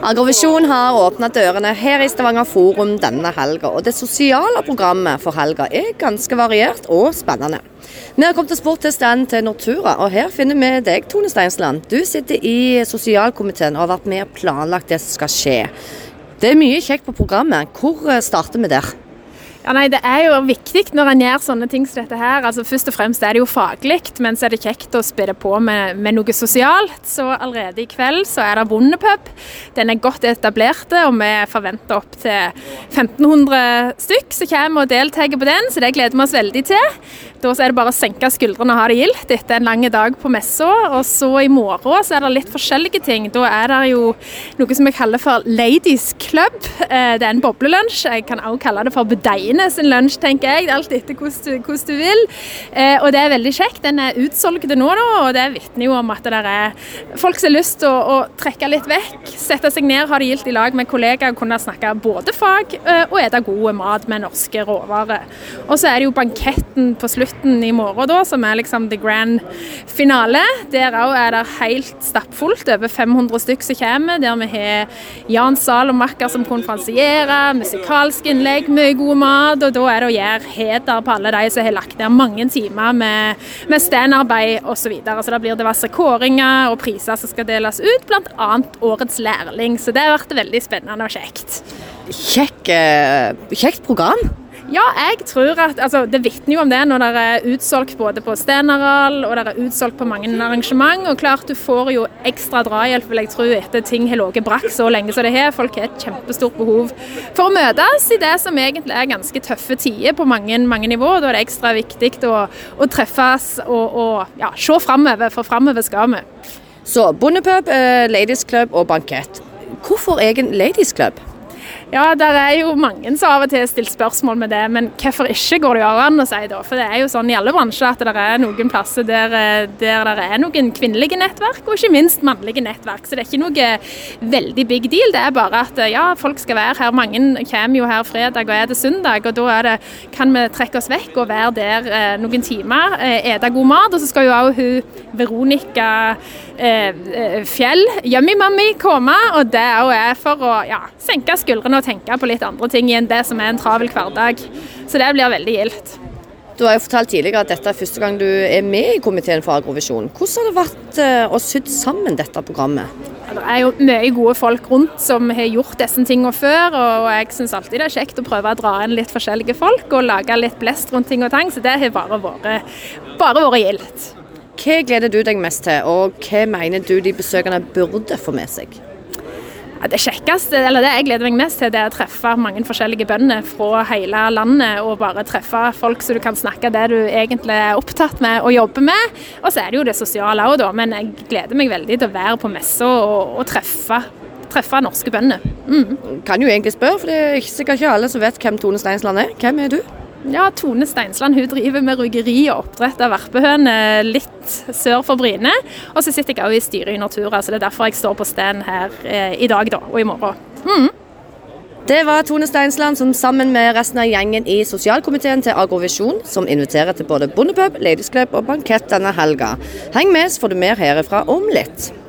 Agrovisjon har åpnet dørene her i Stavanger Forum denne helga, og det sosiale programmet for helga er ganske variert og spennende. Vi har kommet oss bort til stand til Nortura, og her finner vi deg, Tone Steinsland. Du sitter i sosialkomiteen og har vært med og planlagt det som skal skje. Det er mye kjekt på programmet. Hvor starter vi der? Ja, nei, det er jo viktig når en gjør sånne ting som dette her. Altså, først og fremst er det jo fagligt, men så er det kjekt å spille på med noe sosialt. Så allerede i kveld så er det bondepub. Den er godt etablert, og vi forventer opp til 1500 stykk som kommer og deltaker på den, så det gleder vi oss veldig til. Da så er det bare å senke skuldrene og ha det gildt etter en lang dag på messa. Og så i morgen så er det litt forskjellige ting. Da er det jo noe som jeg kaller for Ladies Club. Det er en boblelunsj. Jeg kan også kalle det for budeienes lunsj, tenker jeg. Alt etter hvordan du vil. Og det er veldig kjekt. Den er utsolgt nå, og det vitner jo om at det er folk som har lyst til å trekke litt vekk, sette seg ned, ha det gildt i lag med kollegaer og kunne snakke både fag og ete god mat med norske råvarer. Og så er det jo banketten på slutten i morgen da, som er liksom the grand finale. Der også er det helt stappfullt, over 500 stykk som kommer, der vi har Jan Zahl og Makker som konferansierer, musikalsk innlegg, mye god mat, og da er det å gjøre heder på alle de som har lagt ned mange timer med standarbeid og så videre. Så da blir det diverse kåringer og priser som skal deles ut, blant annet årets lærling, så det har vært veldig spennende og kjekt. Kjekt program. Ja, jeg tror at det vitner jo om det når det er utsolgt både på Stenaral og det er utsolgt på mange arrangement, og klart du får jo ekstra drahjelp, vil jeg tro, etter ting har ligget brakk så lenge som det har. Folk har et kjempestort behov for å møtes i det som egentlig er ganske tøffe tider på mange nivåer. Da er det ekstra viktig å treffes og se fremover, for fremover skal vi. Så bondepub, Ladies Club og bankett. Hvorfor egen Ladies Club? Ja, der er jo mange som av og til stilt spørsmål med det, men hvorfor ikke går det jo an å si da? For det er jo sånn i alle bransjer at det er noen plasser der det er noen kvinnelige nettverk, og ikke minst mannlige nettverk. Så det er ikke noe veldig big deal, det er bare at folk skal være her. Mange kommer jo her fredag og er det søndag, og da kan vi trekke oss vekk og være der noen timer, ete god mat, og så skal jo også hun Veronica Fjell, Yummy Mommy, komme, og det er for å senke skuldrene og tenke på litt andre ting enn det som er en travel hverdag. Så det blir veldig gildt. Du har jo fortalt tidligere at dette er første gang du er med i komiteen for Agrovisjon. Hvordan har det vært å sydd sammen dette programmet? Det er jo mye gode folk rundt som har gjort disse tingene før, og jeg synes alltid det er kjekt å prøve å dra inn litt forskjellige folk og lage litt blest rundt ting og tang, så det har bare vært gildt. Hva gleder du deg mest til, og hva mener du de besøkende burde få med seg? Det kjekkeste, eller det jeg gleder meg mest til, det er å treffe mange forskjellige bønder fra hele landet, og bare treffe folk så du kan snakke det du egentlig er opptatt med og jobber med. Og så er det jo det sosiale også da, men jeg gleder meg veldig til å være på messa og treffe norske bønder. Kan jo egentlig spørre, for det er sikkert ikke alle som vet hvem Tone Steinsland er. Hvem er du? Ja, Tone Steinsland, hun driver med rugeri og oppdrett av verpehøner litt sør for Bryne. Og så sitter jeg også i styret i Nortura, så det er derfor jeg står på stand her i dag da, og i morgen. Det var Tone Steinsland som sammen med resten av gjengen i sosialkomiteen til Agrovisjon, som inviterer til både bondepub, Ladies Club og bankett denne helga. Heng med, så får du mer herifra om litt.